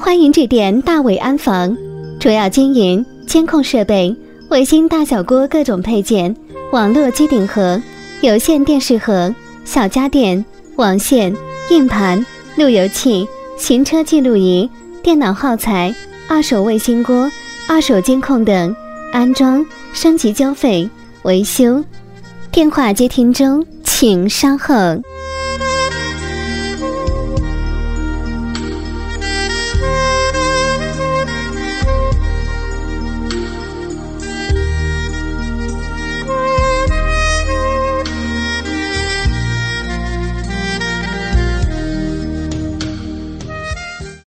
欢迎致电大伟安防，主要经营监控设备、卫星大小锅各种配件、网络机顶盒、有线电视盒、小家电、网线、硬盘、路由器、行车记录仪、电脑耗材、二手卫星锅、二手监控等，安装、升级交费、维修。电话接听中，请稍后。